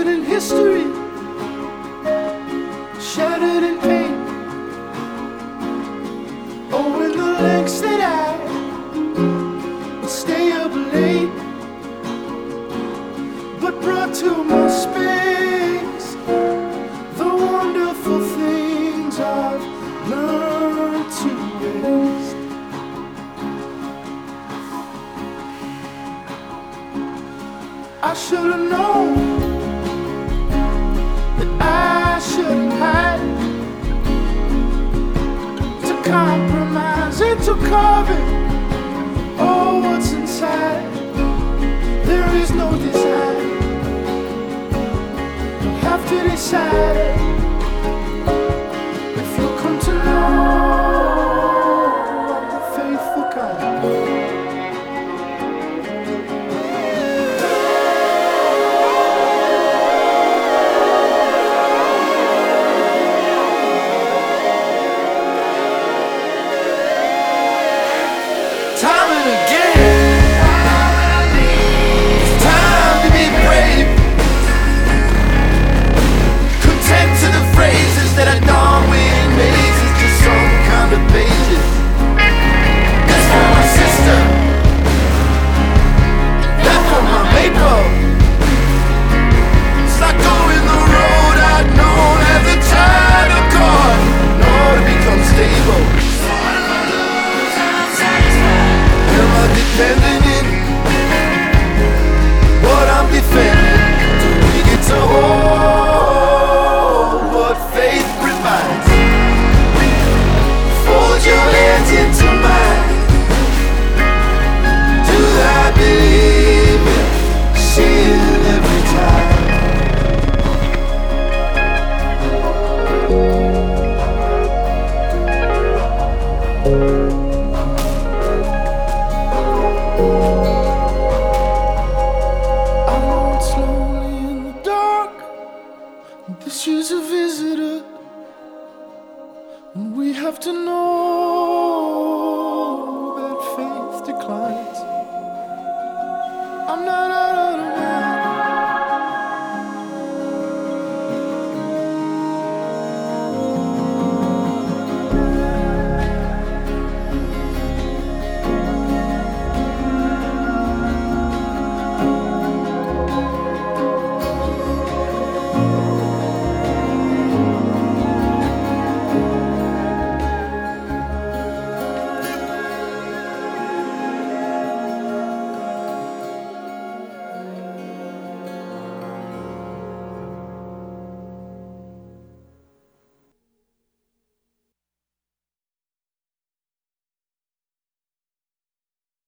covered in history, shattered in pain. Oh, and the lengths that I would stay up late, but brought to my space the wonderful things I've learned to waste. I should have known that I shouldn't hide, to compromise and to carve oh, what's inside. There is no desire. You have to decide if you'll come to know I'm the faithful kind. Time and again, it's time to be brave. Content to the phrases that are done with mazes, just some kind of pages. That's for my sister, that for my maple. It's like going the road I'd known as a child of God, in order to become stable. Depending in what I'm defending, do we get to hold what faith provides? Fold your hands into mine. Do I believe it? See it every time. This is a visitor, and we have to know